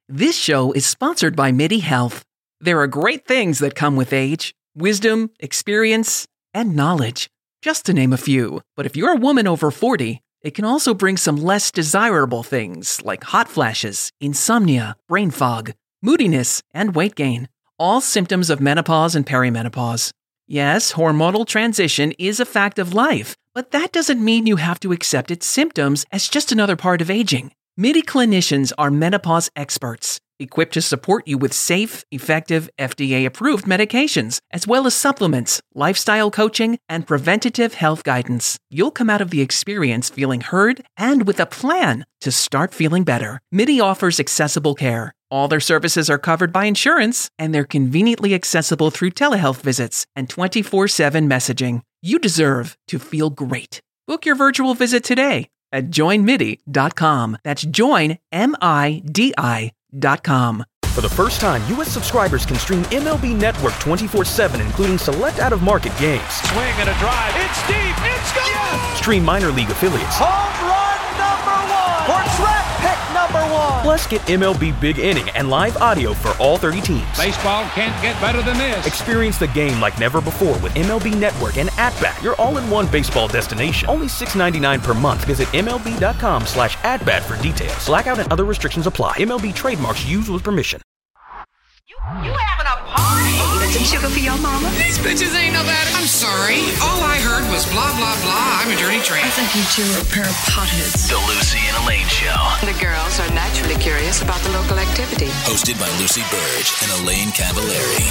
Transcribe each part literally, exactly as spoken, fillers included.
This show is sponsored by MIDI Health. There are great things that come with age: wisdom, experience, and knowledge, just to name a few. But if you're a woman over forty, it can also bring some less desirable things like hot flashes, insomnia, brain fog, moodiness, and weight gain. All symptoms of menopause and perimenopause. Yes, hormonal transition is a fact of life, but that doesn't mean you have to accept its symptoms as just another part of aging. MIDI clinicians are menopause experts, equipped to support you with safe, effective, F D A-approved medications, as well as supplements, lifestyle coaching, and preventative health guidance. You'll come out of the experience feeling heard and with a plan to start feeling better. MIDI offers accessible care. All their services are covered by insurance, and they're conveniently accessible through telehealth visits and twenty-four seven messaging. You deserve to feel great. Book your virtual visit today at join midi dot com. That's join, M I D I dot com. For the first time, U S subscribers can stream M L B Network twenty-four seven, including select out-of-market games. Swing and a drive. It's deep. It's gone. Yes. Stream minor league affiliates. Home run number one. Or draft pick number one. Plus, get M L B Big Inning and live audio for all thirty teams. Baseball can't get better than this. Experience the game like never before with M L B Network and At-Bat, your all-in-one baseball destination. Only six dollars and ninety-nine cents per month. Visit M L B dot com slash at-bat for details. Blackout and other restrictions apply. M L B trademarks used with permission. You, you having a party? Got some sugar for your mama? These bitches ain't no better. I'm sorry. All I heard was blah, blah, blah. I'm a dirty tramp. I think you two are a pair of potheads. The Lucy and Elaine Show. The girls are naturally curious about the local activity. Hosted by Lucy Burge and Elaine Cavallari.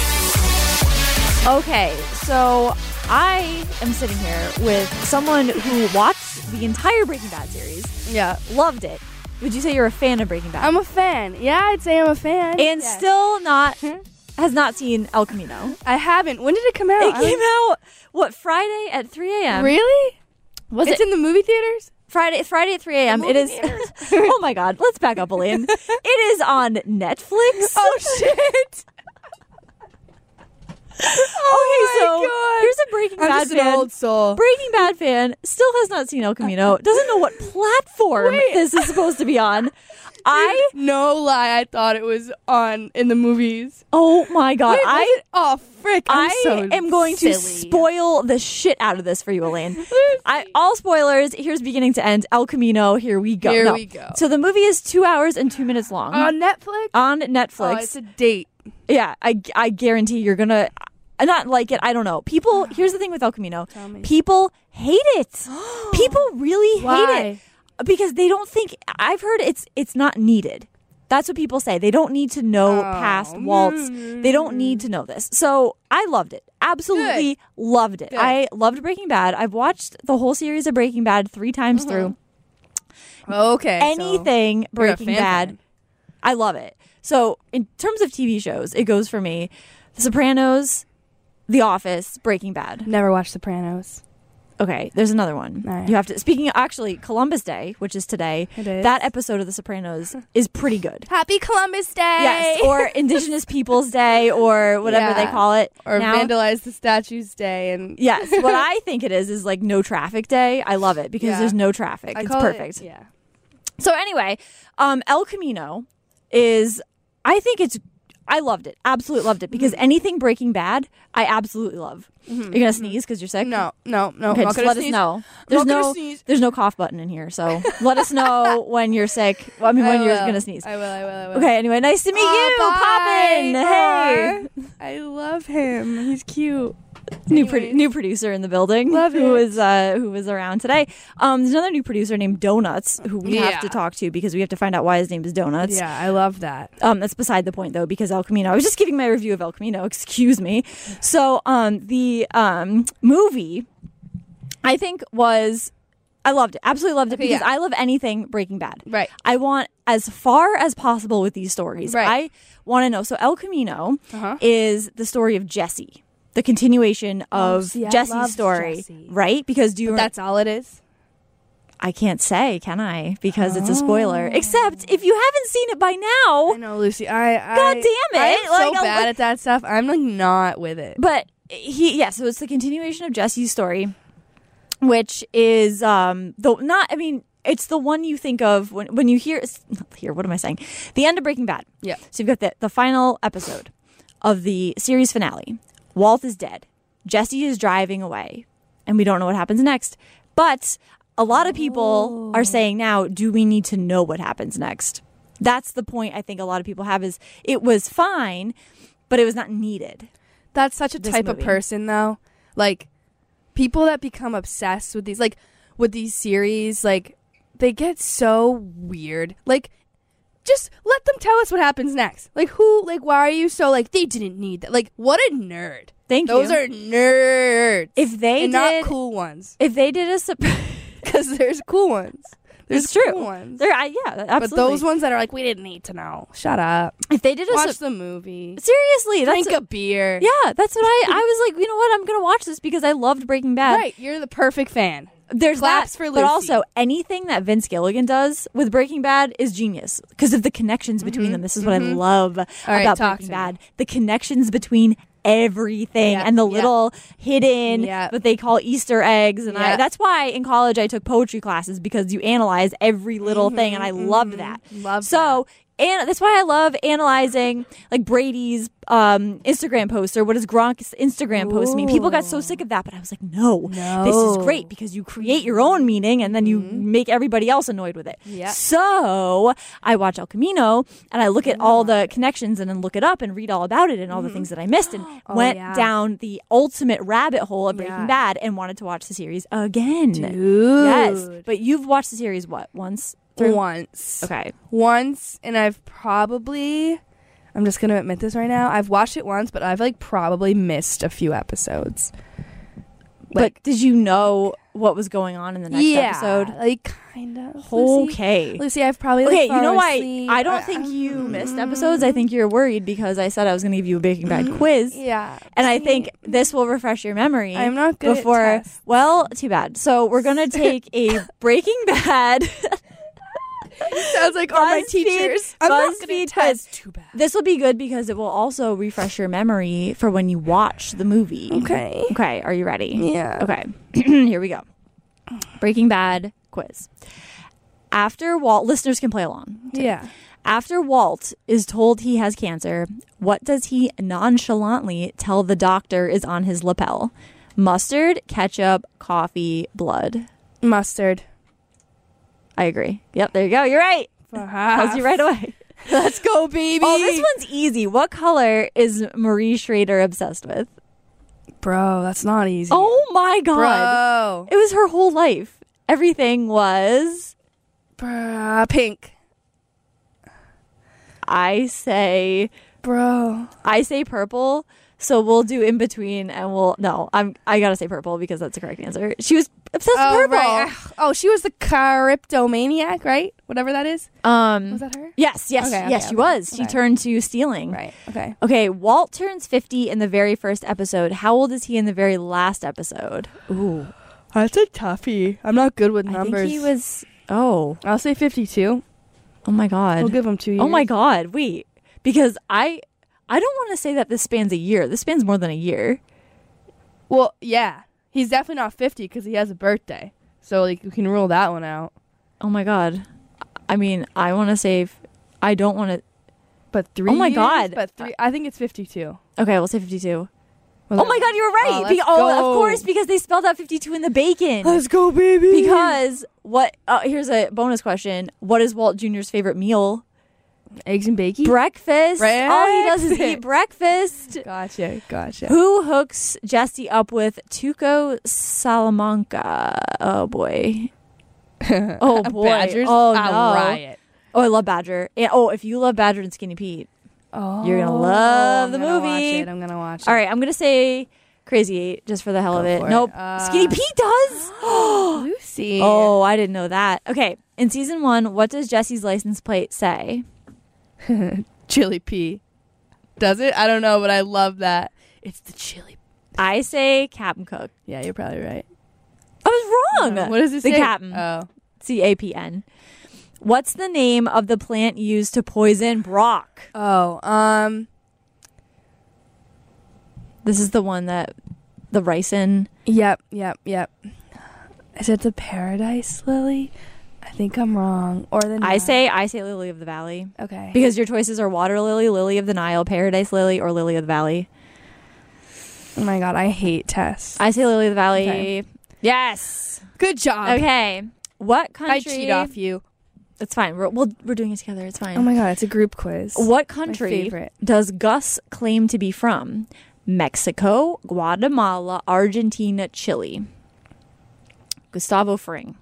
Okay, so I am sitting here with someone who watched the entire Breaking Bad series. Yeah. Loved it. Would you say you're a fan of Breaking Bad? I'm a fan. Yeah, I'd say I'm a fan. And yes. still not, has not seen El Camino. I haven't. When did it come out? It came out, what, Friday at three a.m.? Really? Was it's it? in the movie theaters? Friday Friday at three a.m. It is. Oh my God. Let's back up, Elaine. It is on Netflix. Oh, shit. Oh okay, so God. here's a Breaking I'm Bad just fan. an old soul. Breaking Bad fan still has not seen El Camino. Doesn't know what platform Wait. this is supposed to be on. Dude, I no lie, I thought it was on in the movies. oh my God, Wait, I was it? Oh frick! I'm I so am going to silly. spoil the shit out of this for you, Elaine. I, all spoilers. Here's beginning to end. El Camino. Here we go. Here No. we go. So the movie is two hours and two minutes long On Netflix. on Netflix. Oh, it's a date. Yeah, I, I guarantee you're gonna not like it. I don't know. People. Here's the thing with El Camino. Tell me. People hate it. People really Why? hate it because they don't think. I've heard it's it's not needed. That's what people say. They don't need to know Oh. past Walt's. They don't need to know this. So I loved it. Absolutely loved it. Good. I loved Breaking Bad. I've watched the whole series of Breaking Bad three times through. Okay. Anything so you're a Breaking fan Bad, fan. I love it. So in terms of T V shows, it goes for me: The Sopranos, The Office, Breaking Bad. Never watched Sopranos. Okay, there's another one. All right. You have to. Speaking of, actually, Columbus Day, which is today, It is. that episode of The Sopranos is pretty good. Happy Columbus Day. Yes, or Indigenous Peoples Day, or whatever Yeah. they call it. or now. vandalize the statues day and Yes, what I think it is is like no traffic day. I love it because Yeah. there's no traffic. I It's call it- perfect. yeah. So anyway, um, El Camino is, I think it's, I loved it. Absolutely loved it because Mm-hmm. anything Breaking Bad, I absolutely love. You're gonna sneeze because you're sick. No, no, no. Okay, I'm not just gonna let us sneeze. know. There's not gonna no, sneeze. there's no cough button in here, so let us know when you're sick. Well, I mean, when I you're will. gonna sneeze. I will, I will, I will. Okay. Anyway, nice to meet Oh, you, bye, Poppin. Hey, Bar. I love him. He's cute. new pro- Anyways. new producer in the building. Love who it. was uh, who was around today. Um, there's another new producer named Donuts who we have Yeah. to talk to because we have to find out why his name is Donuts. Yeah, I love that. Um, that's beside the point though, because El Camino. I was just giving my review of El Camino. Excuse me. So, um, the um movie, I think was, I loved it. Absolutely loved it Okay, because yeah. I love anything Breaking Bad. Right. I want as far as possible with these stories. Right. I want to know. So, El Camino Uh-huh. is the story of Jesse, the continuation of see, I Jesse's loved story, Jesse. right? Because do you? But that's all it is. I can't say, can I? Because it's a spoiler. Except if you haven't seen it by now. I know, Lucy. I, I God damn it. I'm Like, so uh, bad like- at that stuff. I'm like not with it. But he, yeah, so it's the continuation of Jesse's story, which is, um, though not, I mean, it's the one you think of when when you hear here. What am I saying? The end of Breaking Bad. Yeah. So you've got the the final episode of the series finale. Walt is dead. Jesse is driving away, and we don't know what happens next. But a lot of people oh. are saying now, do we need to know what happens next? That's the point I think a lot of people have is it was fine, but it was not needed. That's such a type movie. of person, though. Like, people that become obsessed with these, like, with these series, like, they get so weird. Like, just let them tell us what happens next. Like, who, like, why are you so, like, they didn't need that? Like, what a nerd. Thank Those you. Those are nerds. If they and did, not cool ones. If they did a surprise. Because there's cool ones. There's it's true. Cool ones. There, I, yeah, absolutely. But those ones that are like, we didn't need to know. Shut up. If they did a watch su- the movie. Seriously, drink that's a, a beer. Yeah, that's what I. I was like, you know what? I'm gonna watch this because I loved Breaking Bad. Right, you're the perfect fan. There's Claps that, for Lucy. But also anything that Vince Gilligan does with Breaking Bad is genius because of the connections between mm-hmm. them. This is what mm-hmm. I love All right, about talk Breaking to Bad: me. the connections between everything Yep, and the yep. little hidden Yep. what they call Easter eggs. And I, Yep. that's why in college I took poetry classes because you analyze every little mm-hmm, thing, and I mm-hmm. loved that. Love so. that. And that's why I love analyzing like Brady's um, Instagram post or what does Gronk's Instagram Ooh. post mean. People got so sick of that, but I was like, no, no. this is great because you create your own meaning and then you mm-hmm. make everybody else annoyed with it. Yep. So I watch El Camino and I look at all the connections and then look it up and read all about it and all mm-hmm. the things that I missed and oh, went yeah. down the ultimate rabbit hole of Breaking yeah. Bad and wanted to watch the series again. Dude. Yes. But you've watched the series, what, once? Through? Once. Okay. Once, and I've probably, I'm just going to admit this right now, I've watched it once, but I've like probably missed a few episodes. Like, but did you know what was going on in the next yeah, episode? like kind of. Okay. Lucy, Lucy I've probably like, okay. You know why? asleep. I don't think you missed episodes. I think you're worried because I said I was going to give you a Breaking Bad quiz. Yeah. And I think this will refresh your memory. I'm not good before, at tests. Well, too bad. So we're going to take a Breaking Bad. Sounds like all my teachers. I'm not BuzzFeed test. quiz. Too bad. This will be good because it will also refresh your memory for when you watch the movie. Okay. Okay. Are you ready? Yeah. Okay. Here we go. Breaking Bad quiz. After Walt, listeners can play along. Too. Yeah. After Walt is told he has cancer, what does he nonchalantly tell the doctor is on his lapel? Mustard, ketchup, coffee, blood. Mustard. I agree. Yep, there you go. You're right. Tells you right away. Let's go, baby. Oh, this one's easy. What color is Marie Schrader obsessed with? Bro, that's not easy. Oh my God. Bro. It was her whole life. Everything was... Bruh, pink. I say... Bro. I say purple. So we'll do in between and we'll... No, I'm, I gotta say purple because that's the correct answer. She was obsessed Oh, with purple. right. Oh, she was the cryptomaniac, right? Whatever that is. Um, Was that her? Yes, yes, Okay, okay, yes, she okay. was. She Okay. turned to stealing. Right. Okay. Okay, Walt turns fifty in the very first episode. How old is he in the very last episode? Ooh. That's a toughie. I'm not good with numbers. I think he was... Oh. I'll say fifty-two. Oh my God. We'll give him two years. Oh my God. Wait. Because I... I don't want to say that this spans a year. This spans more than a year. Well, yeah. He's definitely not fifty because he has a birthday. So, like, we can rule that one out. Oh my God. I mean, I want to say... F- I don't want to... But three Oh my years? God. But three... I think it's fifty-two. Okay, we'll say fifty-two. Was Oh it- my God, you were right. Oh, Be- let's oh, go. of course, because they spelled out fifty-two in the bacon. Let's go, baby. Because what? Uh, here's a bonus question. What is Walt Junior's favorite meal? Eggs and bacon? Breakfast. All he does is eat breakfast. Gotcha, gotcha. Who hooks Jesse up with Tuco Salamanca? Oh, boy. Oh, boy. Badgers? Oh, A no. riot. Oh, I love Badger. And, oh, if you love Badger and Skinny Pete, Oh, you're going to love I'm the gonna movie. Watch it. I'm going to watch it. All right, I'm going to say Crazy Eight just for the hell Go of it. for it. Nope. Uh, Skinny Pete does? Lucy. Oh, I didn't know that. Okay, in season one, what does Jesse's license plate say? Chili P. Does it? I don't know, but I love that. It's the chili. I say Captain Cook. Yeah, you're probably right. I was wrong. What does it the say? Captain. Oh. C A P N. What's the name of the plant used to poison Brock? Oh, um... This is the one that the ricin. Yep, yep, yep. Is it the paradise lily? I I think I'm wrong. Or the I say I say Lily of the Valley. Okay. Because your choices are Water Lily, Lily of the Nile, Paradise Lily, or Lily of the Valley. Oh my god, I hate Tess. I say Lily of the Valley. Okay. Yes. Good job. Okay. What country? I cheat off you. It's fine. We're we'll, we're doing it together. It's fine. Oh my god, it's a group quiz. What My country favorite. does Gus claim to be from? Mexico, Guatemala, Argentina, Chile. Gustavo Fring.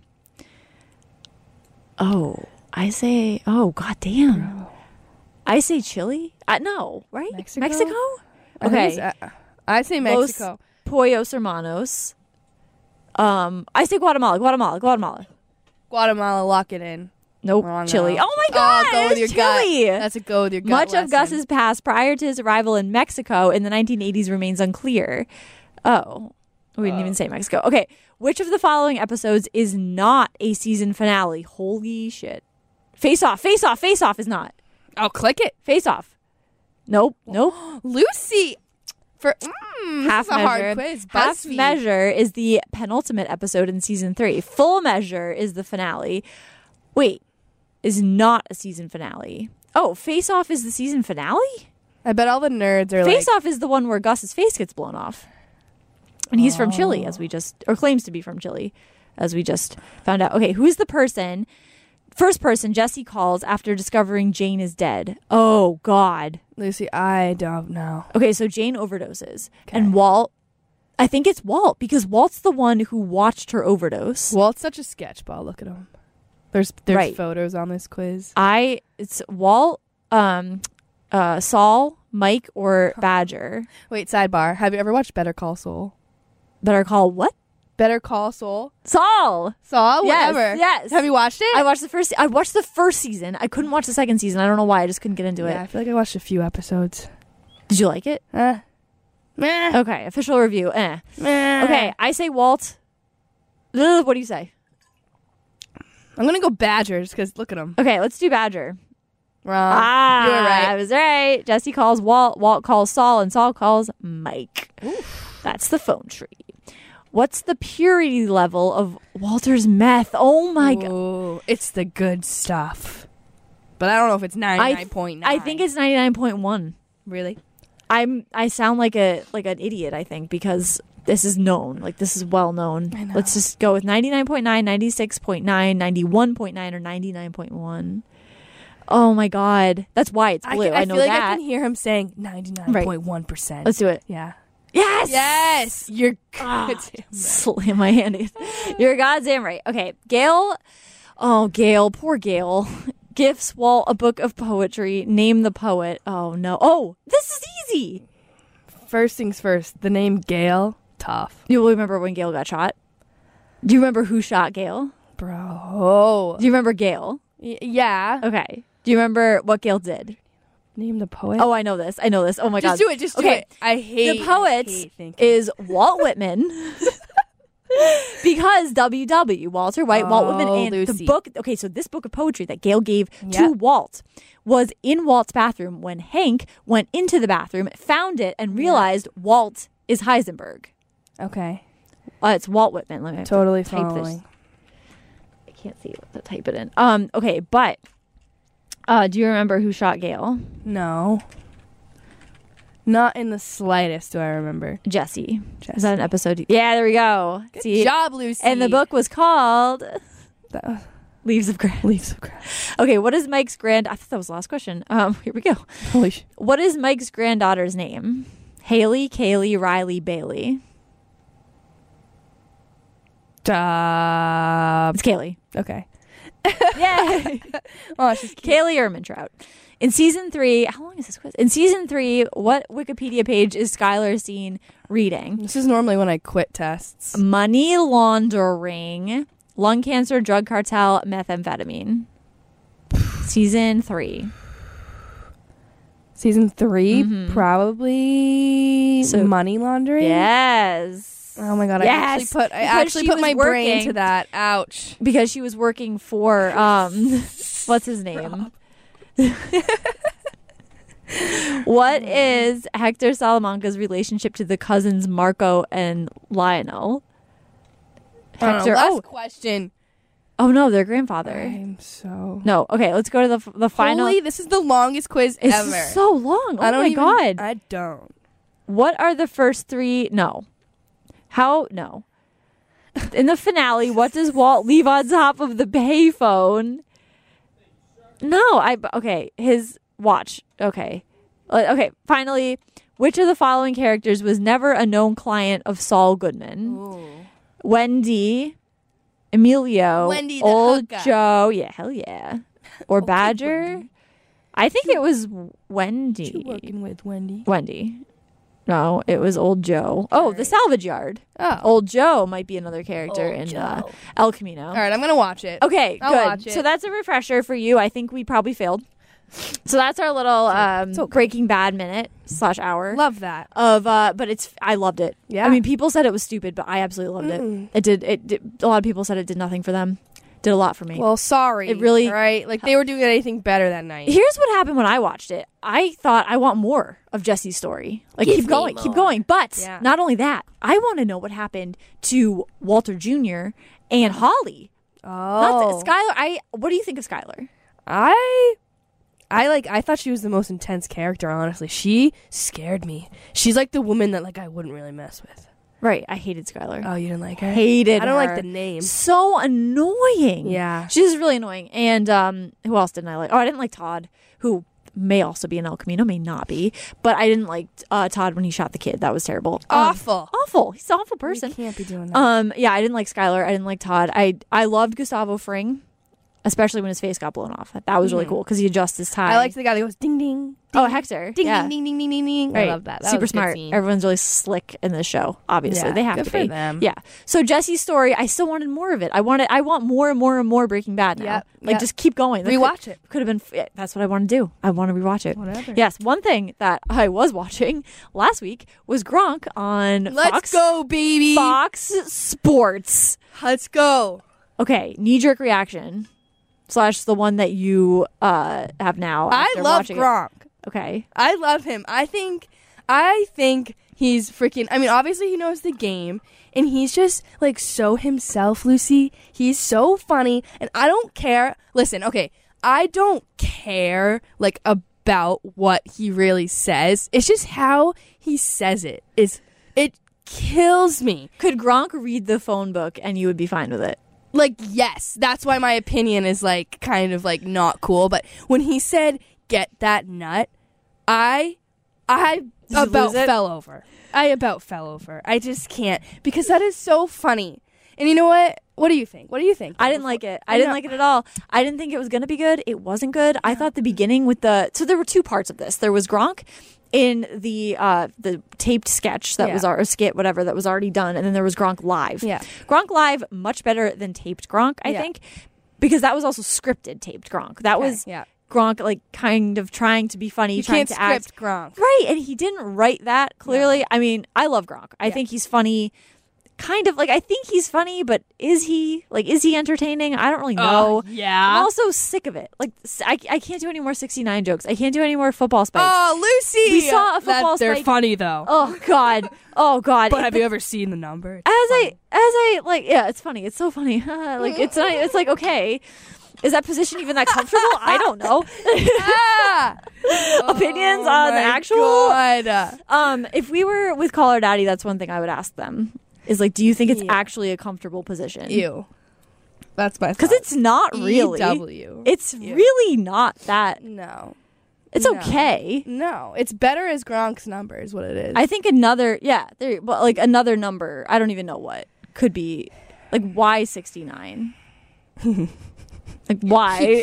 Oh, I say. Oh, goddamn. I say Chile. Uh, no, right? Mexico? Mexico? I think Okay. it's, uh, I say Mexico. Los Pollos Hermanos. Um, I say Guatemala. Guatemala. Guatemala. Guatemala, lock it in. Nope. Wrong Chile. now. Oh my god! Oh, go with your it's Chile. gut. That's a go with your gut. Much lesson. of Gus's past prior to his arrival in Mexico in the nineteen eighties remains unclear. Oh, we didn't even say Mexico. Okay, which of the following episodes is not a season finale? Holy shit! Face Off. Face Off. Face Off is not. Oh, click it. Face Off. Nope. Nope. Lucy. For mm, Half this is a Measure. hard quiz. Half BuzzFeed. Measure is the penultimate episode in season three. Full Measure is the finale. Wait, is not a season finale. Oh, Face Off is the season finale? I bet all the nerds are Face like, Off is the one where Gus's face gets blown off. And he's from Chile, as we just, or claims to be from Chile, as we just found out. Okay, who's the person, first person Jesse calls after discovering Jane is dead? Oh, God. Lucy, I don't know. Okay, so Jane overdoses. And Walt, I think it's Walt, because Walt's the one who watched her overdose. Walt's such a sketchball. Look at him. There's there's Right. photos on this quiz. I, it's Walt, um, uh, Saul, Mike, or Badger. Wait, sidebar. Have you ever watched Better Call Saul? Better call what? Better Call Saul? Saul! Saul? Yes, Whatever. yes. Have you watched it? I watched the first. I watched the first season. I couldn't watch the second season. I don't know why. I just couldn't get into yeah, I it. feel like I watched a few episodes. Did you like it? Eh. Meh. Okay, official review. Eh. Meh. Okay, I say Walt. Ugh, what do you say? I'm going to go Badgers because look at him. Okay, let's do Badger. Wrong. Ah, You were right. I was right. Jesse calls Walt. Walt calls Saul, and Saul calls Mike. That's the phone tree. What's the purity level of Walter's meth? Oh my god! Ooh, it's the good stuff. But I don't know if it's ninety-nine point nine. I think it's ninety nine point one. Really? I'm. I sound like a like an idiot. I think because this is known. Like this is well known. I know. Let's just go with ninety-nine point nine, ninety-six point nine, ninety-one point nine, or ninety-nine point one. Oh my god, that's why it's blue. I, I, I know feel like that. I can hear him saying ninety-nine point one percent. Let's do it. Yeah. Yes. Yes. You're Ah, goddamn right. slam my hand. You're goddamn right. Okay, Gail. Oh, Gail. Poor Gail. Gifts Walt a book of poetry. Name the poet. Oh no. Oh, this is easy. First things first. The name Gail. Tough. You will remember when Gail got shot? Do you remember who shot Gail? Bro. Do you remember Gail? Y- yeah. Okay. Do you remember what Gail did? Name the poet. Oh, I know this. I know this. Oh my god. Just do it. Just do okay. it. I hate The poet I hate thinking. is Walt Whitman. Because W W, Walter White, Walt Whitman, Oh, and the Lucy. book. Okay, so this book of poetry that Gail gave to Yep. Walt was in Walt's bathroom when Hank went into the bathroom, found it, and realized Walt is Heisenberg. Okay. Uh, it's Walt Whitman. Let me Totally type following. this. I can't see what to type it in. Um. Okay, but uh, do you remember who shot Gail? No. Not in the slightest do I remember. Jesse. Jesse. Is that an episode? Yeah, there we go. Good See? job, Lucy. And the book was called That was Leaves of Grass. Leaves of Grass. Okay, what is Mike's grand? I thought that was the last question. Um, here we go. Holy sh- What is Mike's granddaughter's name? Haley, Kaylee, Riley, Bailey. Uh, It's Kaylee. okay. Yay! Oh, she's cute. Kaylee Ermintrout. In season three, how long is this quiz? In season three, what Wikipedia page is Skylar seen reading? This is normally when I quit tests. Money laundering, lung cancer, drug cartel, methamphetamine. Season three. Season three, Mhm. probably So- money laundering. Yes. Oh my god! I Yes, actually put I because actually she put was my brain working- to that. Ouch. Because she was working for um what's his name? What is Hector Salamanca's relationship to the cousins Marco and Lionel? I don't know. Hector Last oh question. Oh no, their grandfather. I'm so No, okay, let's go to the the final. Holy, this is the longest quiz it's ever. so long. Oh I don't my even, god. I don't. What are the first three? No. How? No. In the finale, what does Walt leave on top of the payphone? No, I okay. His watch. Okay, Uh, okay. Finally, which of the following characters was never a known client of Saul Goodman? Ooh. Wendy, Emilio, Wendy the Old hooker. Joe. Yeah, hell yeah. Or Okay, Badger. Wendy. I think it was Wendy. You working with Wendy? Wendy. No, it was Old Joe. Oh, the salvage yard. Oh. Old Joe might be another character Old in Joe. uh, El Camino. All right, I'm gonna watch it. Okay, I'll good. watch it. So that's a refresher for you. I think we probably failed. So that's our little um, it's okay. Breaking Bad minute slash hour. Love that. Of uh, but it's I loved it. Yeah. I mean, people said it was stupid, but I absolutely loved Mm-mm. it. It did. It did. A lot of people said it did nothing for them. Did a lot for me. Well, sorry. It really- all right? Like they were doing anything better that night. Here's what happened when I watched it. I thought I want more of Jesse's story. Like Give keep me going, keep more. going. But Yeah. not only that, I want to know what happened to Walter Junior and Holly. Oh, Not that, Skylar. I. What do you think of Skylar? I, I like. I thought she was the most intense character. Honestly, she scared me. She's like the woman that like I wouldn't really mess with. Right. I hated Skylar. Oh, you didn't like her? Hated. I don't like her. the name. So annoying. Yeah. She's really annoying. And um, who else didn't I like? Oh, I didn't like Todd, who may also be in El Camino, may not be. But I didn't like uh, Todd when he shot the kid. That was terrible. Um, Awful. awful. He's an awful person. You can't be doing that. Um, yeah, I didn't like Skylar. I didn't like Todd. I I loved Gustavo Fring, especially when his face got blown off. That was really Mhm. cool because he adjusts his tie. I liked the guy that goes ding ding. Oh, Hector. Ding yeah. ding ding ding ding ding. Right. I love that. That Super was a good smart. scene. Everyone's really slick in this show. Obviously, Yeah, they have good to for be. them. Yeah. So Jesse's story, I still wanted more of it. I wanted. I want more and more and more Breaking Bad now. Yep, Like yep. just keep going. That Rewatch could, it. Could have been. Yeah, that's what I want to do. I want to rewatch it. Whatever. Yes. One thing that I was watching last week was Gronk on Let's Fox. go, baby. Fox Sports. Let's go. Okay. Knee jerk reaction. Slash the one that you uh, have now. I after love watching it. Gronk. Okay. I love him. I think I think he's freaking I mean, obviously he knows the game and he's just like so himself, Lucy. He's so funny and I don't care. Listen, okay, I don't care like about what he really says. It's just how he says it. Is it kills me. Could Gronk read the phone book and you would be fine with it? Like, yes, that's why my opinion is like kind of like not cool, but when he said get that nut, I I Did you about lose it? fell over. I about fell over. I just can't because that is so funny. And you know what? What do you think? What do you think? I didn't like it. I didn't know. like it at all. I didn't think it was going to be good. It wasn't good. I thought the beginning with the so there were two parts of this. There was Gronk in the uh, the taped sketch that Yeah. was our skit, whatever that was already done, and then there was Gronk live. Yeah. Gronk live much better than taped Gronk, I Yeah. think, because that was also scripted taped Gronk. That Okay, was yeah. Gronk like kind of trying to be funny, You trying can't to act. script Gronk. Right, and he didn't write that clearly. I mean, I love Gronk. I Yeah. think he's funny. Kind of like I think he's funny, but is he like is he entertaining? I don't really know. yeah. I'm also sick of it. Like s- I, I can't do any more sixty-nine jokes. I can't do any more football spikes. Oh, Lucy. We saw a football that, They're spike- funny though. Oh God. Oh God. But It- have you ever seen the number? as I as I like yeah, it's funny. It's so funny. like it's not, it's like okay. Is that position even that comfortable? I don't know. Ah! Opinions Oh on the my actual God. Um, if we were with Call Her Daddy, that's one thing I would ask them. Is like, do you think it's Yeah. actually a comfortable position? Ew. That's my Because it's not really. E W. It's Ew. really not that. No. It's No. okay. No. It's better as Gronk's number is what it is. I think another, yeah, there, well, like another number. I don't even know what could be. Like, why sixty-nine? Like, why?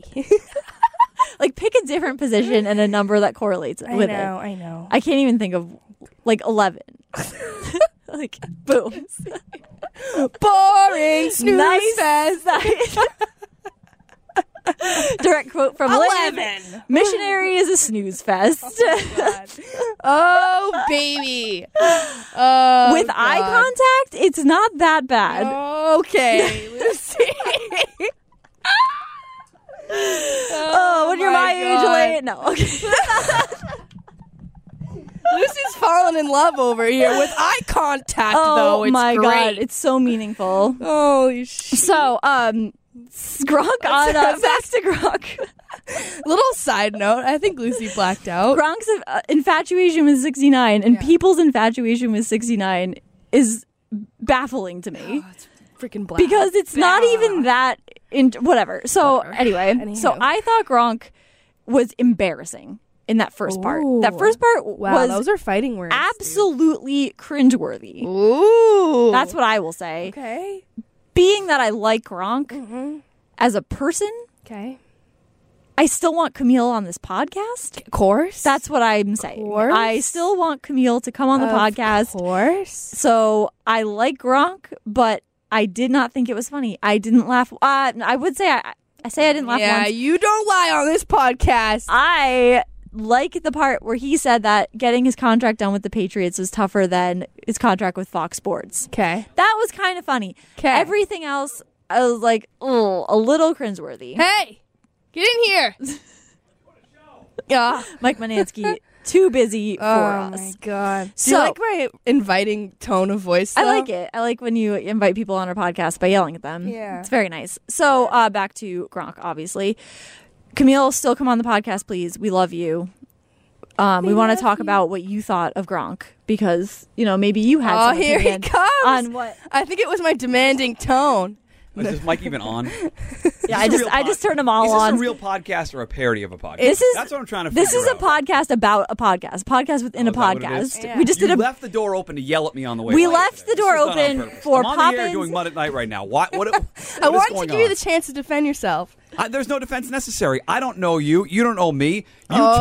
Like, pick a different position and a number that correlates I with know, it. I know. I can't even think of like eleven. Like, boom. Boring snooze Nice. fest. Direct quote from Lynn. Eleven. Missionary is a snooze fest. God. Oh, baby. Oh, With eye God. contact, it's not that bad. Okay, Lucy. Oh, when you're my, my age, God. Elaine. No, okay. Lucy's falling in love over here with eye contact, Oh though. It's my great. God, it's so meaningful. Holy shit. So, um, Gronk on uh, back to Gronk. Little side note, I think Lucy blacked out. Gronk's uh, infatuation with sixty-nine and Yeah. people's infatuation with sixty-nine is baffling to me. Oh, it's freaking black. Because it's not even that in whatever. So Whatever. anyway, Anywho. so I thought Gronk was embarrassing in that first part. That Ooh. first part Wow, was those are fighting words. absolutely cringeworthy. Ooh. That's what I will say. Okay. Being that I like Gronk Mm-hmm. as a person, Okay. I still want Camille on this podcast. Of course. That's what I'm saying. Course. I still want Camille to come on the Of podcast. course. So I like Gronk, but I did not think it was funny. I didn't laugh. Uh, I would say I, I say I didn't laugh Yeah, once. you don't lie on this podcast. I like the part where he said that getting his contract done with the Patriots was tougher than his contract with Fox Sports. Okay. That was kind of funny. 'Kay. Everything else, I was like, oh, a little cringeworthy. Hey, get in here. Yeah. Mike Manansky, too busy for Oh us. my god. Do So- you like my inviting tone of voice? I though? like it. I like when you invite people on our podcast by yelling at them. Yeah. It's very nice. So uh, back to Gronk, obviously. Camille, still come on the podcast, please. We love you. Um, we We want to love talk you. about what you thought of Gronk because, you know, maybe you had Oh, some here he opinion comes. on what. I think it was my demanding tone. Is this mic even on? Yeah, I just I just turned them all Is this on. a real podcast or a parody of a podcast? This is That's what I'm trying to figure This is a out. podcast about a podcast, a podcast within Oh, a is that what it podcast. is? Yeah. We just You did a left the door open to yell at me on the way. We by left today. the door This was done on open purpose. for I'm on the air Poppins. doing Mud at Night right now. What? What? what I is wanted to going give you on? the chance to defend yourself. I, there's no defense necessary. I don't know you. You don't know me. You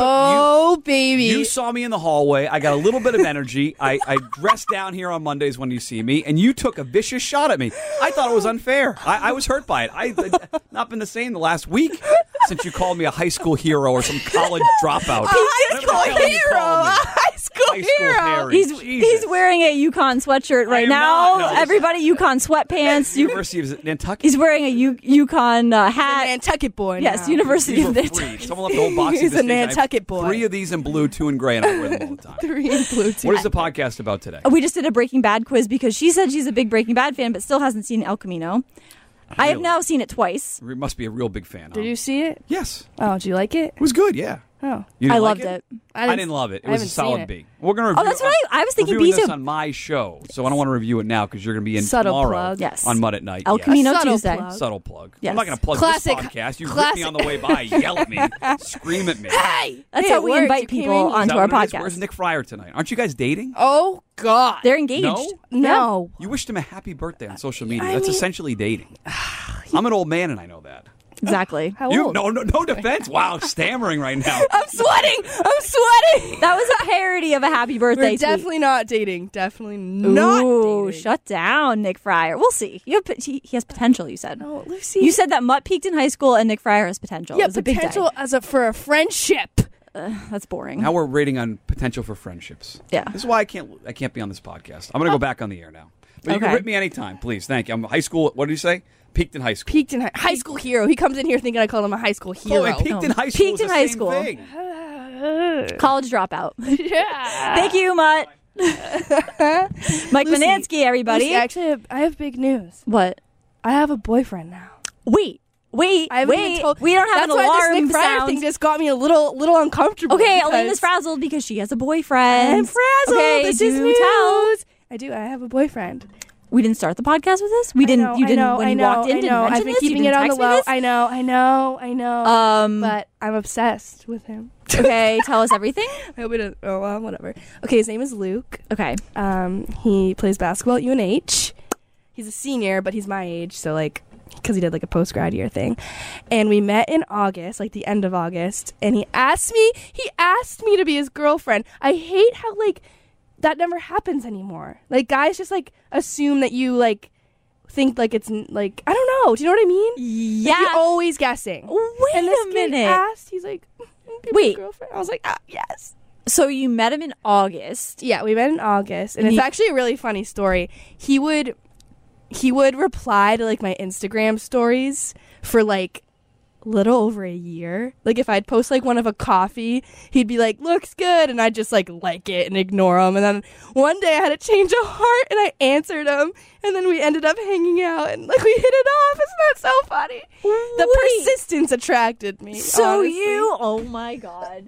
oh, took, baby. you, you saw me in the hallway. I got a little bit of energy. I, I dress down here on Mondays when you see me, and you took a vicious shot at me. I thought it was unfair. I, I was hurt by it. I, I not been the same the last week since you called me a high school hero or some college dropout. a high Whatever the school hell you hero. called me. A high school High school hero. Harry. He's Jesus. he's wearing a Yukon sweatshirt right am now. not. No. Everybody Yukon sweatpants. You, University of Nantucket. he's wearing a U, Yukon uh, A hat. Nantucket boy. Yes, now. University These of were Nantucket. free. Someone left the whole box. He's of this a thing. I have Nantucket boy. Three of these in blue, two in gray, and I wear them all the time. Three in blue too. What is the podcast about today? We just did a Breaking Bad quiz because she said she's a big Breaking Bad fan, but still hasn't seen El Camino. I have Really? now seen it twice. You must be a real big fan. Huh? Did you see it? Yes. Oh, did you like it? It was good, yeah. Oh, You didn't I like loved it. I didn't, love it. It I was a haven't seen solid it. B. We're going to review Oh, that's what I, I was thinking. reviewing B this too. on my show, so I don't want to review it now because you're going to be in Subtle tomorrow plug. Yes. on Mud at Night. El yes. Camino Subtle Tuesday. plug. Subtle plug. Yes. I'm not going to plug Classic- this podcast. You rip classic- me on the way by, yell at me, scream at me. Is hey, That's hey, how it we worked. invite You came people in here. onto that our what it is? podcast. Where's Nick Fryer tonight? Aren't you guys dating? Oh God, They're engaged. No? no. You wished him a happy birthday on social media. I That's mean- essentially dating. I'm an old man and I know that. Exactly. How You old? no no no defense. Wow, stammering right now. I'm sweating. I'm sweating. That was a parody of a happy birthday We're tweet. definitely not dating. Definitely not Ooh, dating. shut down, Nick Fryer. We'll see. You have, p- he, he has potential, you said. Oh, Lucy. You said that Mutt peaked in high school and Nick Fryer has potential. yeah, It was a big day. potential as a for a friendship. That's boring. Now we're rating on potential for friendships. Yeah. This is why I can't I can't be on this podcast. I'm going to go back on the air now. But you can Okay. rip me anytime, please. Thank you. I'm high school. What did you say? Peaked in high school. Peaked in high, high school hero. He comes in here thinking I called him a high school hero. Chloe, peaked Oh. in high school. Peaked is in the high same school. thing. College dropout. yeah. Thank you, Mutt. Mike Lucy, Manansky, everybody. Lucy, actually, I have, I have big news. What? I have a boyfriend now. Wait. Wait. I haven't wait. even told. we don't have That's an why alarm this Nick Fryer sound. thing just got me a little, little uncomfortable. Okay, because Elena's frazzled because she has a boyfriend. I'm frazzled. Okay, this do is news. tell. I do. I have a boyfriend. We didn't start the podcast with this. We didn't. I know, you didn't I know, when I you know, walked in. I Didn't know. mention I've been this? You keeping didn't it on the text me low. this? I know. I know. I know. Um, but I'm obsessed with him. Okay, tell us everything. I hope it doesn't. Oh well, whatever. Okay, his name is Luke. Okay. Um, he plays basketball at U N H. He's a senior, but he's my age, so like, because he did like a post grad year thing, and we met in August, like the end of August, and he asked me. He asked me to be his girlfriend. I hate how like that never happens anymore. Like guys just like assume that you like think like it's n- like I don't know. Do you know what I mean? Yeah. Like, you're always guessing. Wait and this a kid minute. asked. He's like, "Be my Wait. girlfriend." I was like, ah, yes. So you met him in August. Yeah, we met in August, and And it's he- actually a really funny story. He would he would reply to like my Instagram stories for like little over a year. Like if I'd post like one of a coffee, he'd be like, looks good, and I'd just like like it and ignore him. And then one day I had to change a heart and I answered him, and then we ended up hanging out and like we hit it off. Isn't that so funny? Wait. The persistence attracted me. So honestly. you, oh my god.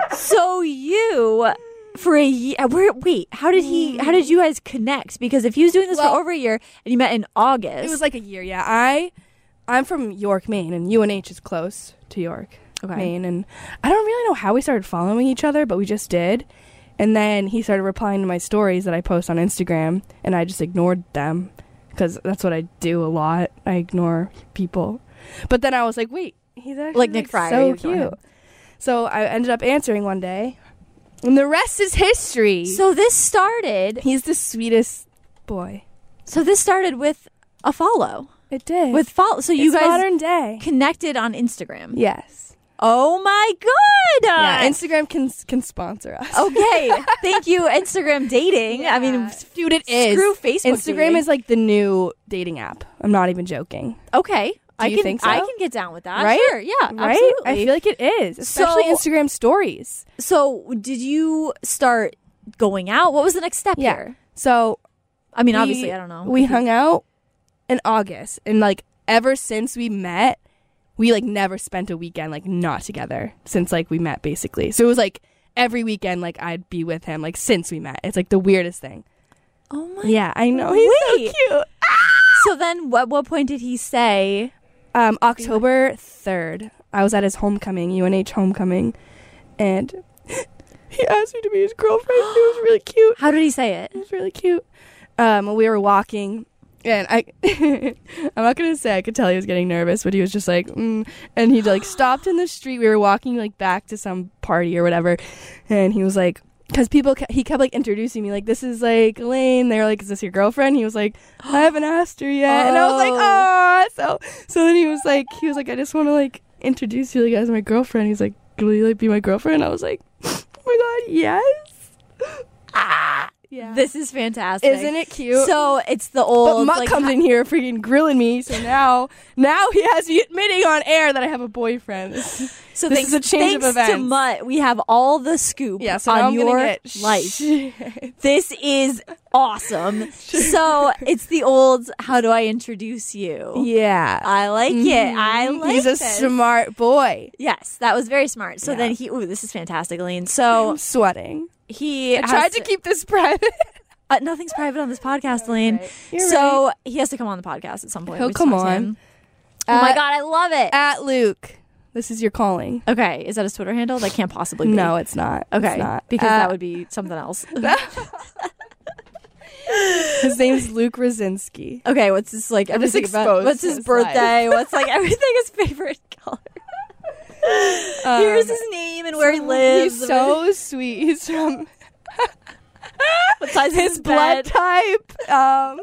So you, for a year, where, wait, how did he, how did you guys connect? Because if he was doing this Well, for over a year and you met in August. It was like a year, yeah. I, I'm from York, Maine, and U N H is close to York, Okay. Maine. And I don't really know how we started following each other, but we just did. And then he started replying to my stories that I post on Instagram, and I just ignored them because that's what I do a lot. I ignore people. But then I was like, wait, he's actually Like Nick Fryer, so you ignore him. cute. So I ended up answering one day, and the rest is history. So this started, He's the sweetest boy. so this started with a follow. It did. With follow. So you It's guys modern day. connected on Instagram. Yes. Oh my god. Yeah, Instagram can can sponsor us. Okay. Thank you, Instagram dating. I mean, dude, it is. Screw Facebook Instagram dating. is like the new dating app. I'm not even joking. Okay. I you can think so? I can get down with that. Right? Sure. Yeah. Right? Absolutely. I feel like it is, especially So- Instagram stories. So, did you start going out? What was the next step Yeah. here? So, I mean, we- obviously, I don't know. We hung out in August, and like ever since we met, we like never spent a weekend like not together since like we met basically. So it was like every weekend like I'd be with him like since we met. It's like the weirdest thing. Oh my. Yeah, I know. He's Wait. so cute. So then, what what point did he say? Um, October third, I was at his homecoming, U N H homecoming, and he asked me to be his girlfriend. It was really cute. How did he say it? It was really cute. Um, we were walking, and I, I'm not gonna say I could tell he was getting nervous, but he was just like, mm, and he like stopped in the street. We were walking like back to some party or whatever, and he was like, because people, ke- he kept like introducing me, like, this is like Elaine. They were like, is this your girlfriend? He was like, I haven't asked her yet, and I was like, oh, so so then he was like, he was like, I just want to like introduce you like as my girlfriend. He's like, will you like be my girlfriend? I was like, oh my god, yes. Ah, Yeah. this is fantastic. Isn't it cute? So it's the But old. Mutt like, comes in here freaking grilling me, so now now he has me admitting on air that I have a boyfriend. So this thanks, is a change thanks of events. to Mutt, we have all the scoop Yeah, so now on I'm your gonna get life. shit. This is awesome. So it's the old. How do I introduce you? Yeah, I like it. I Mhm. like He's a this. smart boy. Yes, that was very smart. So Yeah. then he. Ooh, this is fantastic, Elaine. So I'm sweating. he I has tried to keep this private. Uh, nothing's private on this podcast, Elaine. right. You're So right. he has to come on the podcast at some point. He'll We just come talked to on. him. Oh my At- god, I love it. At Luke, this is your calling. Okay, is that his Twitter handle? That can't possibly be. No, it's not. Okay, it's not. because Uh, that would be something else. His name's Luke Rosinski. Okay, what's his like I just everything about? exposed What's his his birthday? What's like everything his favorite color? Um, Here's his name and where he lives. He's so sweet. He's from what size his his blood bed? type. Um,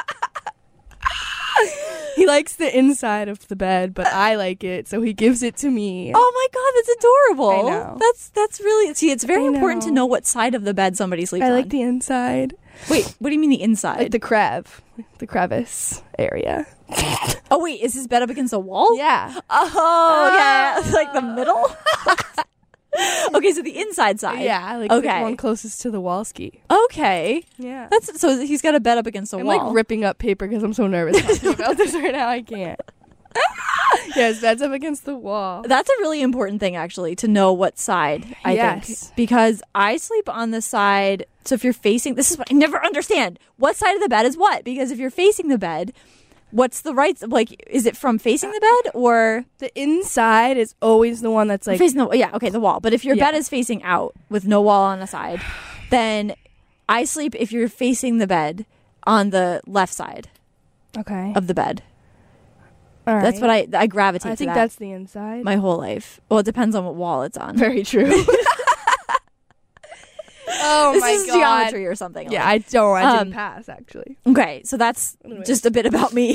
he likes the inside of the bed, but I like it, so he gives it to me. Oh my god, that's adorable. I know. That's that's really see. It's very I important to know. know what side of the bed somebody sleeps I on. like the inside, Wait, what do you mean the inside? like the crev, the crevice area. Oh wait, is his bed up against a wall? Yeah. Oh, okay. It's like the middle. Okay, so the inside side. Yeah, like Okay. the one closest to the wall ski. Okay. Yeah. That's so he's got a bed up against a I'm wall. like ripping up paper because I'm so nervous talking about this right now. I can't. Yes, that's up against the wall. That's a really important thing, actually, to know what side, I Yes. think. Because I sleep on the side. So if you're facing, this is what I never understand. What side of the bed is what? Because if you're facing the bed, what's the right, like, is it from facing the bed or The inside is always the one that's like facing the, yeah, okay, the wall. But if your Yeah. bed is facing out with no wall on the side, then I sleep if you're facing the bed on the left side okay. of the bed. All right. That's what I, I gravitate I to think that that's the inside. my whole life. Well, it depends on what wall it's on. Very true. Oh This my is god. geometry or something. Yeah, like. I don't. I didn't Um, pass actually. Okay, so that's Anyways. just a bit about me.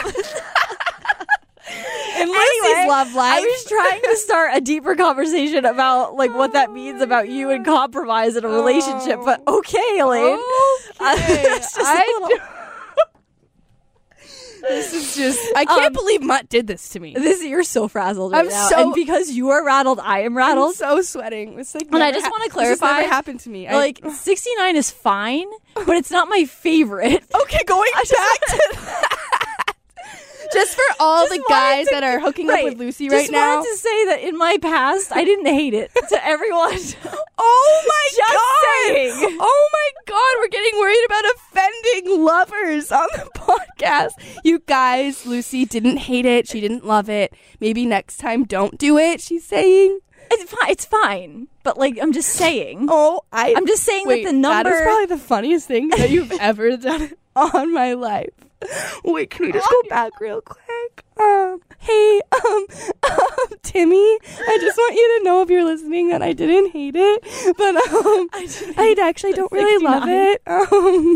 And Anyway, love life. I was trying to start a deeper conversation about like what that means about you and compromise in a relationship. But okay, Elaine. Okay. It's just a I little- do- This is just, I can't Um, believe Mutt did this to me. This you're so frazzled right I'm now, so- and because you are rattled, I am rattled. I'm so sweating. It's like And I never just ha- want to this has clarify, never happened to me. I- Like sixty-nine is fine, but it's not my favorite. Okay, going back to that. Just for all Just the wanted guys to- that are hooking right, up with Lucy just right now. wanted to say that in my past, I didn't hate it. To everyone. Oh my Just god! saying. Oh my god, we're getting worried about offending lovers on the podcast. You guys, Lucy didn't hate it. She didn't love it. Maybe next time don't do it, she's saying. It's fine. It's fine. But like, I'm just saying. Oh, I, I'm just saying wait, that the number. That is probably the funniest thing that you've ever done on my life. Wait, can we just go back real quick? Um, hey, um, um, Timmy, I just want you to know if you're listening that I didn't hate it, but um, I, I actually don't really love it. Um,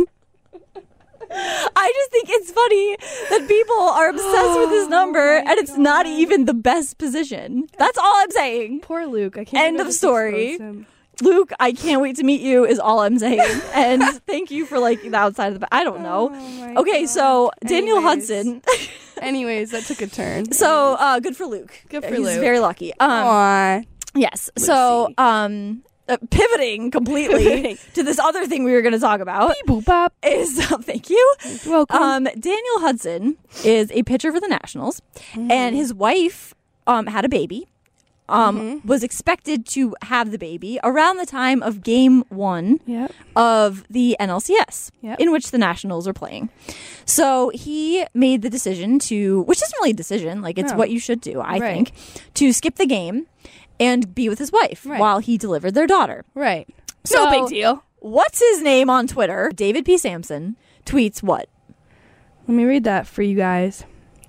I just think it's funny that people are obsessed with this number, Oh my and it's not even the best position. That's all I'm saying. poor Luke. I can't. End believe I of just story. exposed him. Luke, I can't wait to meet you is all I'm saying. And thank you for like the outside of the ba- I don't know. Oh my Okay, God. so Daniel Anyways. Hudson. Anyways, that took a turn. So uh, good for Luke. Good for He's Luke. very lucky. Um, Aw. yes. So Lucy. um, uh, pivoting completely Pivoting. to this other thing we were going to talk about Boop bop. is uh, thank you. You're welcome. Um, Daniel Hudson is a pitcher for the Nationals, Mm-hmm. and his wife um, had a baby. Um, Mm-hmm. was expected to have the baby around the time of Game One Yep. of the N L C S, Yep. in which the Nationals are playing. So he made the decision to, which isn't really a decision, like it's No. what you should do, I Right. think, to skip the game and be with his wife Right. while he delivered their daughter. Right. So- no big deal. What's his name on Twitter? David P. Sampson tweets what? Let me read that for you guys.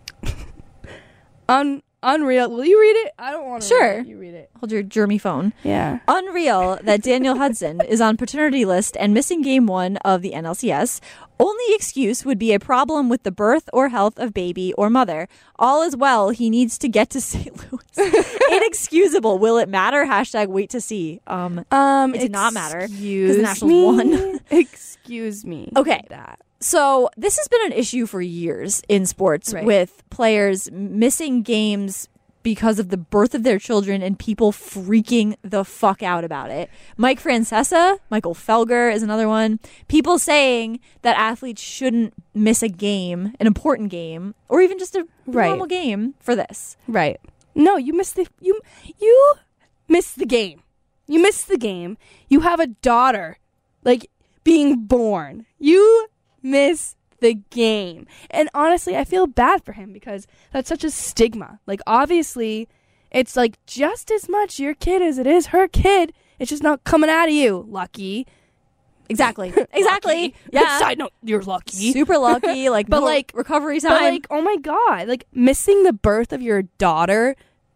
Un- unreal. Will you read it? I don't want to. Sure. Read it. You read it. Hold your germy phone. Yeah. Unreal that Daniel Hudson is on paternity list and missing game one of the N L C S. Only excuse would be a problem with the birth or health of baby or mother. All is well. He needs to get to Saint Louis. Inexcusable. Will it matter? Hashtag wait to see. Um, Um, It did not matter, 'cause the Excuse Nationals me. won. Excuse me. Okay. That. So this has been an issue for years in sports Right. with players missing games because of the birth of their children and people freaking the fuck out about it. Mike Francesa, Michael Felger is another one. People saying that athletes shouldn't miss a game, an important game, or even just a Right. normal game for this. Right. No, you missed the you you missed the game. You missed the game. You have a daughter, like being born. You miss the game. And honestly, I feel bad for him because that's such a stigma. Like obviously, it's like just as much your kid as it is her kid. It's just not coming out of you, Lucky. Exactly. Exactly. Lucky. Yeah. Side note, you're lucky. Super lucky. Like, But, more like- recovery time. But like, oh my god, like missing the birth of your daughter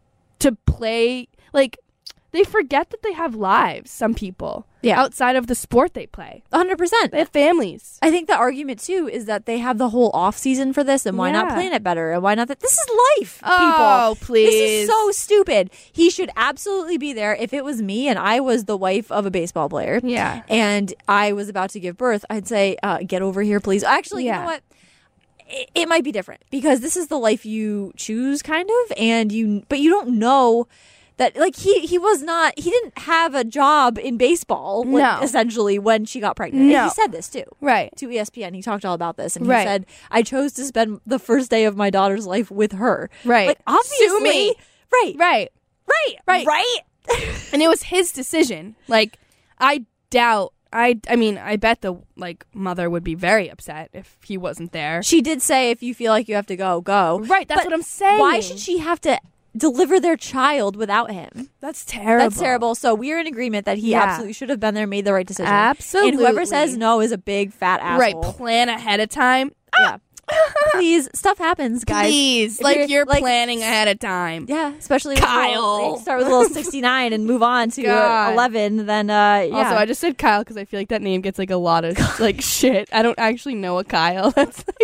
to play, like they forget that they have lives. Some people, Yeah. outside of the sport they play, one hundred percent. they have families. I think the argument too is that they have the whole off season for this, and why not Yeah. plan it better? And why not that? This is life, people. Oh, This please. is so stupid. He should absolutely be there. If it was me and I was the wife of a baseball player, Yeah. and I was about to give birth, I'd say, uh, "Get over here, please." Actually, you Yeah. know what? It, it might be different because this is the life you choose, kind of, and you, but you don't know. That like he he was not he didn't have a job in baseball like, No. essentially when she got pregnant. And No. he said this too Right. to E S P N. He talked all about this, and Right. he said, "I chose to spend the first day of my daughter's life with her." Right. Like obviously, Sue me. right, Right. right, Right. right. And it was his decision. Like, I doubt. I. I mean, I bet the like mother would be very upset if he wasn't there. She did say, "If you feel like you have to go, go." Right. That's But what I'm saying. Why should she have to deliver their child without him? That's terrible. That's terrible. So we're in agreement that he Yeah. absolutely should have been there, made the right decision. Absolutely. And whoever says no is a big fat asshole. Right. Plan ahead of time. Yeah. Please, stuff happens, guys. Please, If like you're, like, planning ahead of time. Yeah, especially with Kyle. little, start with a little sixty-nine and move on to uh, God. eleven. Then, uh, yeah. Also, I just said Kyle because I feel like that name gets like a lot of like shit. I don't actually know a Kyle. That's like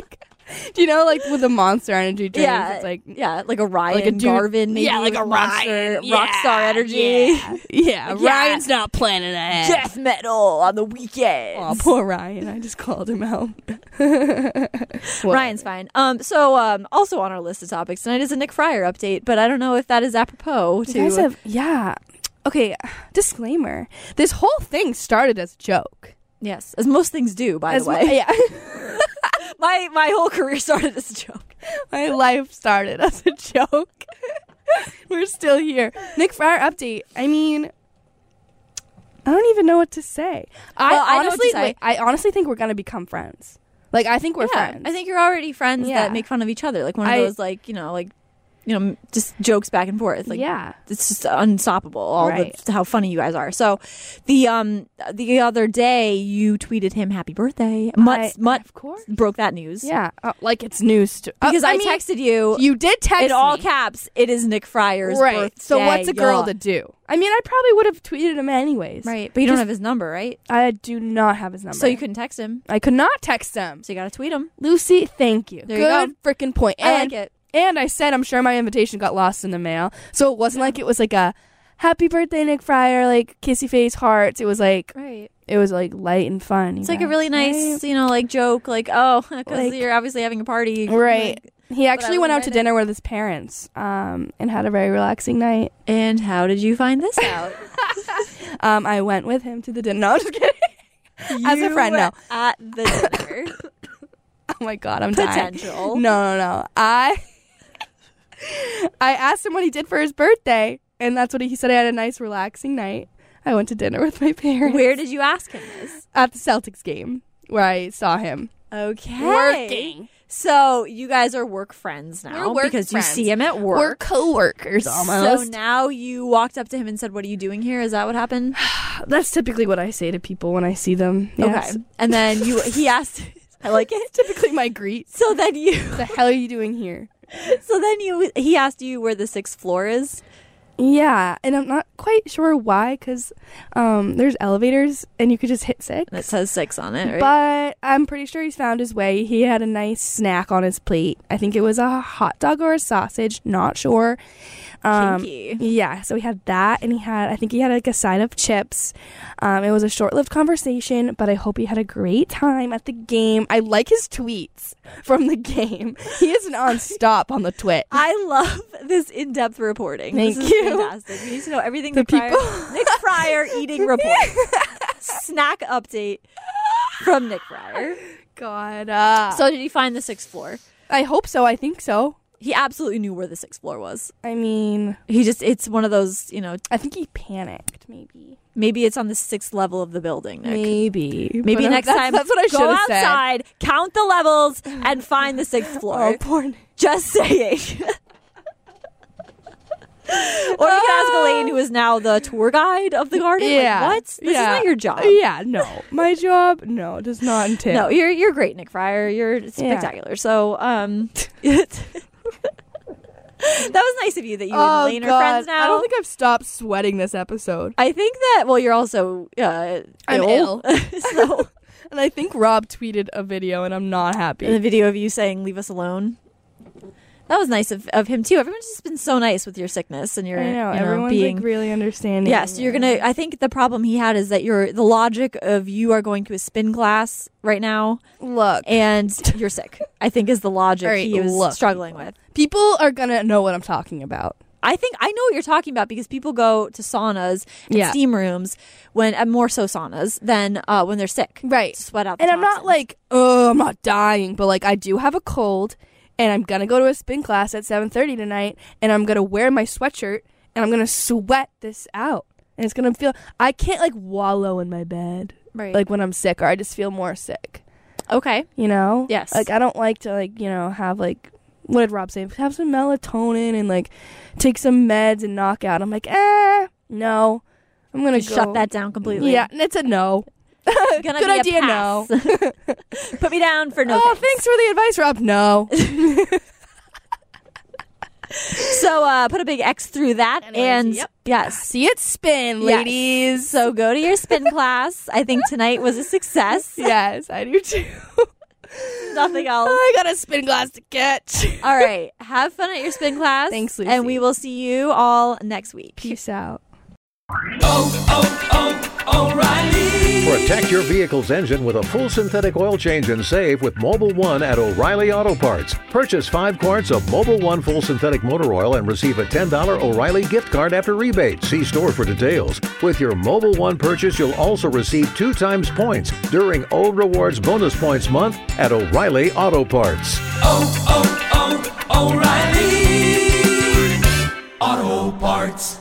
Do you know, like with the Monster Energy drinks, Yeah, it's like yeah, like a Ryan like a dude- Garvin, maybe yeah, like a Monster, Ryan, Rockstar yeah, Energy. Yeah, yeah. Yeah. Ryan's not planning ahead. Death metal on the weekends. Oh, poor Ryan. I just called him out. Ryan's fine. Um, so um, also on our list of topics tonight is a Nick Fryer update, but I don't know if that is apropos to. You guys have, yeah. Okay, disclaimer. This whole thing started as a joke. Yes, as most things do, by As the mo- way. yeah. my my whole career started as a joke. My life started as a joke. We're still here. Nick Fryer update. I mean, I don't even know what to say. I Well, I know what to honestly, say. wait, I honestly think we're gonna become friends. Like, I think we're Yeah, friends. I think you're already friends Yeah. that make fun of each other, like one of I- those, like you know, like you know, just jokes back and forth. Like, yeah, it's just unstoppable. All Right. the, how funny you guys are. So, the um the other day you tweeted him happy birthday. Mutt I- Mutt of course. broke that news. Yeah, uh, like it's news to Because uh, I, mean, texted you. You did text in all me. caps. It is Nick Fryer's right. birthday. So what's a girl yeah. to do? I mean, I probably would have tweeted him anyways. Right, but you don't Just- have his number, right? I do not have his number. So you couldn't text him. I could not text him. So you got to tweet him. Lucy, thank you. There you Good go. freaking point. And, I like it. And I said I'm sure my invitation got lost in the mail. So it wasn't like it was like a happy birthday, Nick Fryer, like kissy face hearts. It was like Right. it was like light and fun. It's like a really nice, you know, like joke, like oh, because Like- you're obviously having a party, Right. Like, He actually I went out wasn't to in it. dinner with his parents um, and had a very relaxing night. and how did you find this out? Um, I went with him to the dinner. No, I'm just kidding. As a You friend, were no. At the dinner. Oh my god, I'm dying. Potential. No, no, no. I I asked him what he did for his birthday, and that's what he, he said. I had a nice, relaxing night. I went to dinner with my parents. Where did you ask him this? At the Celtics game, where I saw him Okay. working. So you guys are work friends now We're work because friends. you see him at work. We're co-workers almost. So now you walked up to him and said, "What are you doing here?" Is that what happened? That's typically what I say to people when I see them. Yes. Okay. And then you he asked I like it. Typically my greet. So then you What the hell are you doing here? So then you he asked you where the sixth floor is. Yeah, and I'm not quite sure why, because um, there's elevators and you could just hit six. And it says six on it, right? But I'm pretty sure he's found his way. He had a nice snack on his plate. I think it was a hot dog or a sausage. Not sure. Um, Kinky. Yeah, so he had that, and he had, I think he had like a side of chips. Um, it was a short-lived conversation, but I hope he had a great time at the game. I like his tweets from the game. He is non-stop on the twit. I love this in-depth reporting. Thank this is you. fantastic. We need to know everything The Nick Fryer, people- Nick Fryer eating report. Snack update from Nick Fryer. God. Uh, So did he find the sixth floor? I hope so. I think so. He absolutely knew where the sixth floor was. I mean, He just, it's one of those, you know, I think he panicked, maybe. maybe it's on the sixth level of the building, Nick. Maybe. Maybe But next that's, time, That's what I should go have said. outside, count the levels, and find the sixth floor. Oh, poor Nick. Just saying. Or you can ask Elaine, who is now the tour guide of the garden. Yeah. Like, what? This yeah. is not your job. Yeah, no. My job, no, does not entail. No, you're you're great, Nick Fryer. You're spectacular. So, um, that was nice of you that you oh, and Elaine God. are friends now. I don't think I've stopped sweating this episode. I think that. Well, you're also uh, I'm ill. So, And I think Rob tweeted a video, and I'm not happy. the video of you saying "Leave us alone." That was nice of, of him too. Everyone's just been so nice with your sickness and your I know, you know, everyone's being like really understanding. Yes, you're gonna. I think the problem he had is that you're the logic of you are going to a spin class right now, Look, and you're sick. I think is the logic All right, he was look. struggling with. people are gonna know what I'm talking about. I think I know what you're talking about because people go to saunas and Yeah. steam rooms when, and more so saunas than uh, when they're sick. Right. To sweat out. The And I'm not toxins. like, oh, I'm not dying, but like I do have a cold, and I'm gonna go to a spin class at seven thirty tonight, and I'm gonna wear my sweatshirt, and I'm gonna sweat this out, and it's gonna feel. I can't like wallow in my bed, Right. like when I'm sick, or I just feel more sick. Okay. You know? Yes. Like I don't like to like you know have like. What did Rob say? Have some melatonin and like take some meds and knock out. I'm like, eh, no. I'm gonna Just go. shut that down completely. Yeah, and it's a no. Gonna Good be a idea. pass. No. Put me down for no. oh, thanks. thanks for the advice, Rob. No. So uh, put a big X through that, Anyways, and yep. yes. See it spin, Yes. ladies. So go to your spin class. I think tonight was a success. Yes, I do too. Nothing else. I got a spin class to catch. All right. Have fun at your spin class. Thanks, Lucy. And we will see you all next week. Peace out. Oh, oh, oh, O'Reilly. Protect your vehicle's engine with a full synthetic oil change and save with Mobil one at O'Reilly Auto Parts. Purchase five quarts of Mobil one full synthetic motor oil and receive a ten dollars O'Reilly gift card after rebate. See store for details. With your Mobil one purchase, you'll also receive two times points during O Rewards Bonus Points Month at O'Reilly Auto Parts. Oh, oh, oh, O'Reilly Auto Parts.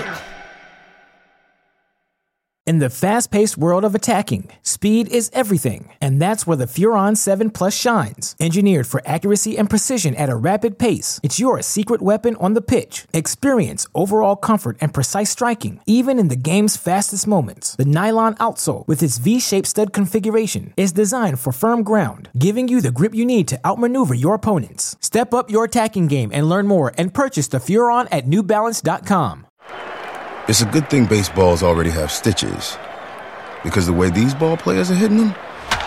In the fast-paced world of attacking, speed is everything, and that's where the Furon seven Plus shines. Engineered for accuracy and precision at a rapid pace, it's your secret weapon on the pitch. Experience overall comfort and precise striking, even in the game's fastest moments. The nylon outsole, with its V-shaped stud configuration, is designed for firm ground, giving you the grip you need to outmaneuver your opponents. Step up your attacking game and learn more and purchase the Furon at New Balance dot com. It's a good thing baseballs already have stitches, because the way these ball players are hitting them,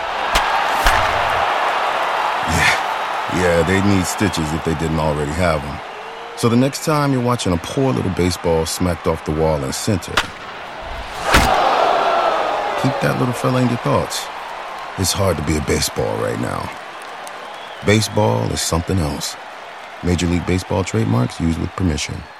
yeah, yeah, they need stitches if they didn't already have them. So the next time you're watching a poor little baseball smacked off the wall in center, keep that little fella in your thoughts. It's hard to be a baseball right now. Baseball is something else. Major League Baseball trademarks used with permission.